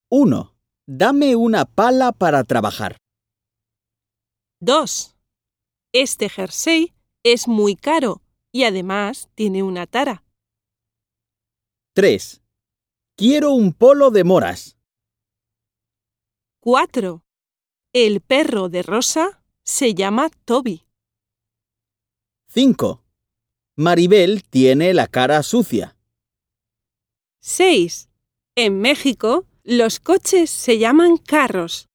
1. Dame una pala para trabajar. 2. Este jersey es muy caro y además tiene una tara. 3. Quiero un polo de moras. 4. El perro de Rosa se llama Toby. 5. Maribel tiene la cara sucia. 6. En México, los coches se llaman carros.